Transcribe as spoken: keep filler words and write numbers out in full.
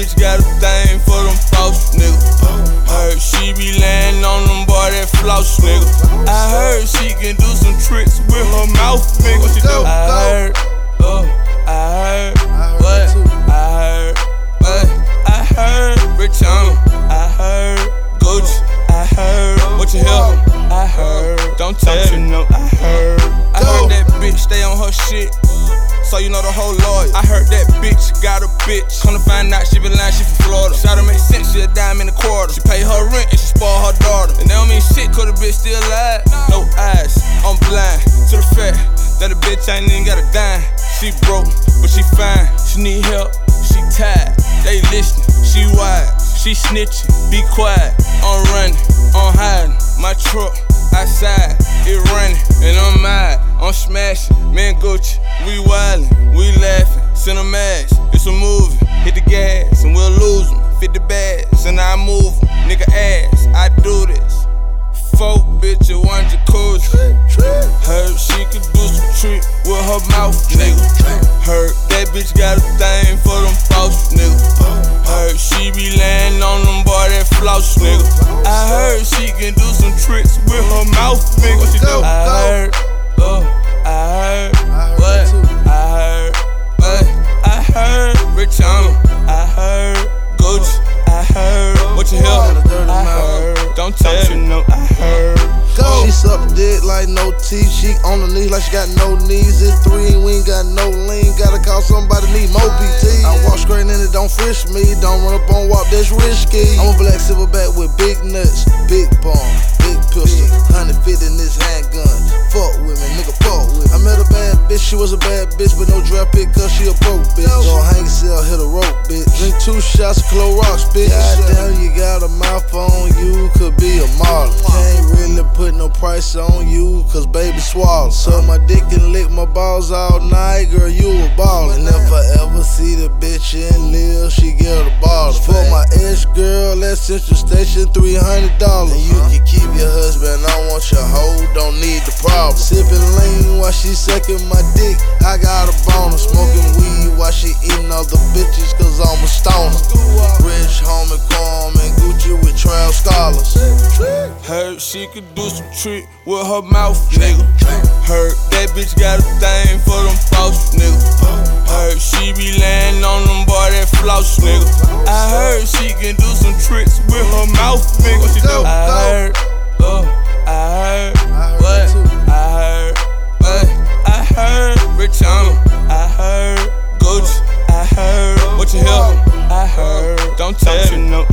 bitch got a thing for them false niggas. Heard she be laying on them boy that floss nigga. I heard she can do some tricks with her mouth, nigga. What she do? I heard, oh, I heard, what? I heard, what? I heard, Richana. I heard, Gucci. I heard, what you hear? I heard, don't tell me no. I heard, I heard that bitch stay on her shit. So you know the whole lawyer. I heard that bitch got a bitch. Come to find out she been lying, she from Florida. Try to make sense, she a dime in a quarter. She pay her rent and she spoil her daughter. And that don't mean shit, cause the bitch still alive. No eyes, I'm blind to the fact that a bitch ain't even got a dime. She broke, but she fine. She need help, she tired. They listening, she wide. She snitching, be quiet. I'm running, I'm hiding. My truck outside, it running, and I'm mad. I'm smashing, man Gucci, we wildin', we laughing, cinemax, it's a movie. Hit the gas and we'll lose them. Fit the bags and I move them. Nigga ass, I do this. Folk bitch at one jacuzzi. Heard she could do some trick with her mouth, nigga. Heard that bitch got a thing for them false niggas. Heard she be laying on them boy that floss nigga. I heard she can do some tricks with her mouth, nigga. What she do? I heard, oh, I heard, what? I heard, what? I heard, Richana. I heard, Gucci. I heard, what you hear? I heard, don't tell me no. I heard. Go. She suck dick like no teeth. She on the knees like she got no knees. It's three, we ain't got no lean. Gotta call somebody, need more P T. I walk straight in it, don't frisk me. Don't run up on walk, that's risky. I'm a black silverback with big nuts, big bomb, big pistol, one fifty in this handgun. Fuck with me, nigga, fuck with me. I met a bad bitch, she was a bad bitch, but no draft pick cause she a broke bitch. Go hang yourself, hit a rope, bitch. Drink two shots of Clorox, bitch. Goddamn, you got a mouth on you, could be a model. Can't really put no price on you, cause baby swallow. Suck my dick and lick my balls all night, girl, you a baller. And if I ever see the bitch in live, she get a baller. For my ex girl at Central Station, three hundred dollars. And you can keep your husband, I want your hoe, don't need the problem. Sipping lean while she sucking my dick, I got a boner. Smoking weed while she eating other bitches, cause I'm a stoner. Rich homie Kwame and Gucci with trial scholars. Heard she could do some trick with her mouth, nigga. Heard that bitch got a thing for them false niggas. Heard she be laying on them boy that floss nigga. I heard she can do some tricks with her mouth, nigga. What she do? I heard, oh, I heard, what? I heard, what? I heard, Richana. I heard, Gucci. I heard, what you hear? I heard, don't tell me no.